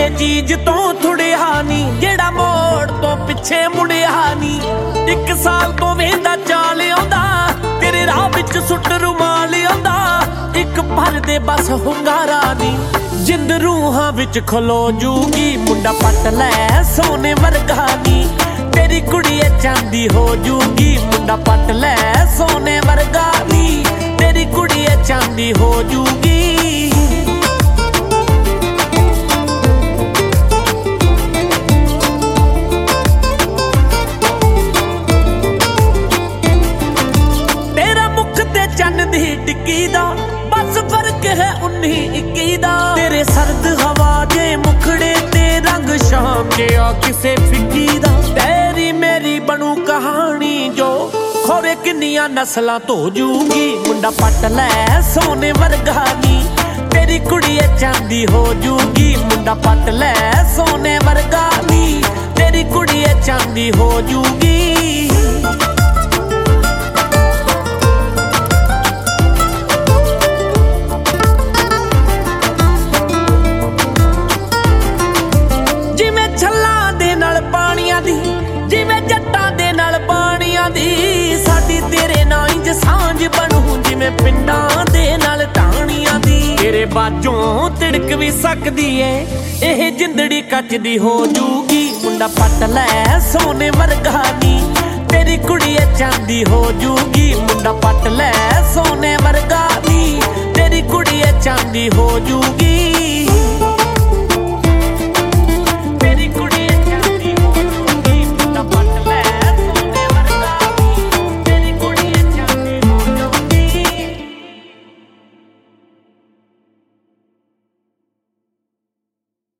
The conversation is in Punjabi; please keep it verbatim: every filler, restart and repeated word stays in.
ਕਿਸੇ ਚੀਜ਼ ਤੋਂ ਥੁੜਿਆ ਨੀ, ਜਿਹੜਾ ਮੋੜ ਤੋਂ ਪਿੱਛੇ ਮੁੜਿਆ ਨੀ। ਇੱਕ ਸਾਲ ਤੋਂ ਵੇਂਦਾ ਚਾਲ ਆਉਂਦਾ, ਤੇਰੇ ਰਾਹ ਵਿੱਚ ਸੁੱਟ ਰੁਮਾਲ ਆਉਂਦਾ। ਇੱਕ ਭਰ ਦੇ ਬਸ ਹੁੰਗਾਰਾ ਨੀ, ਜਿੰਦ ਰੂਹਾਂ ਵਿੱਚ ਖਲੋ ਜੂਗੀ। ਮੁੰਡਾ ਪੱਟ ਲੈ ਸੋਨੇ ਵਰਗਾ ਨੀ, ਤੇਰੀ ਕੁੜੀਏ ਚਾਂਦੀ ਹੋ ਜੂਗੀ। ਮੁੰਡਾ ਪੱਟ ਲੈ ਸੋਨੇ ਵਰਗਾ ਨੀ, ਤੇਰੀ ਕੁੜੀਏ ਚਾਂਦੀ ਹੋ ਜੂਗੀ। ਤੇਰਾ ਮੁਖ ਤੇ ਚੰਨ ਦੀ ਟਿੱਕੀ ਦਾ ਬਸ ਫਰਕ ਹੈ ਉੱਨੀ ਇੱਕੀ ਦਾ। ਤੇਰੇ ਸਰਦ ਹਵਾ ਦੇ ਮੁਖੜੇ ਤੇ ਰੰਗ ਸ਼ਾਮ ਜਿਹਾ ਕਿਸੇ ਫਿੱਕੀ ਦਾ। ਤੇਰੀ ਮੇਰੀ ਬਣੂ ਕਹਾਣੀ ਜੋ ਖੋਰੇ ਕਿੰਨੀਆਂ ਨਸਲਾਂ ਧੋ ਜੂਗੀ। ਮੁੰਡਾ ਪੱਟ ਲੈ ਸੋਨੇ ਵਰਗਾ ਨੀ, ਤੇਰੀ ਕੁੜੀਏ ਚਾਂਦੀ ਹੋ ਜੂਗੀ। ਮੁੰਡਾ ਪੱਟ ਲੈ ਸੋਨੇ ਵਰਗਾ ਨੀ, ਤੇਰੀ ਕੁੜੀਏ ਚਾਂਦੀ ਹੋ ਜੂਗੀ। ਜਿਵੇਂ ਛੱਲਾਂ ਦੇ ਨਾਲ ਪਾਣੀਆਂ ਦੀ, ਜਿਵੇਂ ਜੱਟਾਂ ਦੇ ਨਾਲ ਪਾਣੀਆਂ ਦੀ, ਸਾਡੀ ਤੇਰੇ ਨਾਲ ਇੰਜ ਸਾਂਝ ਬਣੂ ਜਿਵੇਂ ਪਿੰਡਾਂ ਦੇ ਨਾਲ ਢਾਣੀਆਂ ਦੀ। ਤੇਰੇ ਬਾਝੋਂ ਤਿੜਕ ਵੀ ਸਕਦੀ ਏ ਇਹ ਜਿੰਦੜੀ ਕੱਚ ਦੀ ਹੋ ਜੂਗੀ। ਮੁੰਡਾ ਪੱਟ ਲੈ ਸੋਨੇ ਵਰਗਾ ਨੀ, ਤੇਰੀ ਕੁੜੀਏ ਚਾਂਦੀ ਹੋ ਜੂਗੀ। ਮੁੰਡਾ ਪੱਟ ਲੈ ਸੋਨੇ ਵਰਗਾ ਨੀ, ਤੇਰੀ ਕੁੜੀਏ ਚਾਂਦੀ ਹੋ ਜੂਗੀ।